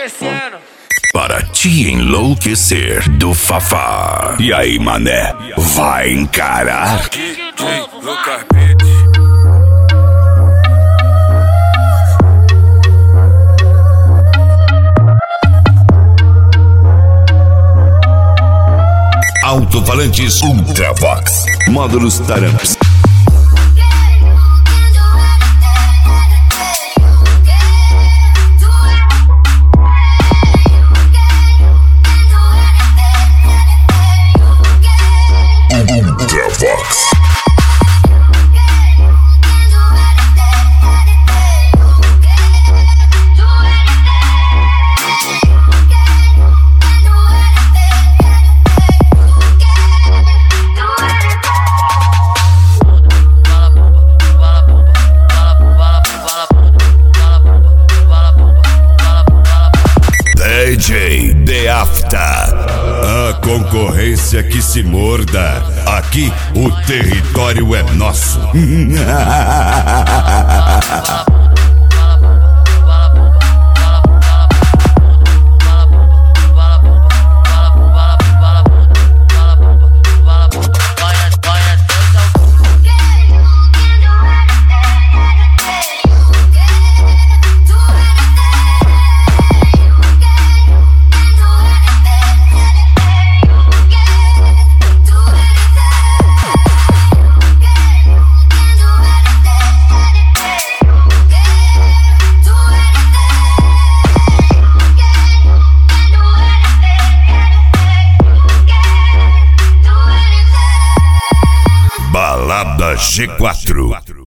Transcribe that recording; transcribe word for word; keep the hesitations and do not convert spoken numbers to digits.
enlouquecendo. Para te enlouquecer do Fafá. E aí, mané, vai encarar? D J no carpete. Alto-falantes Ultravox. Módulos Taramps. Ultravox. D J The After. A concorrência que se morda. Aqui o território é nosso. Balada G quatro.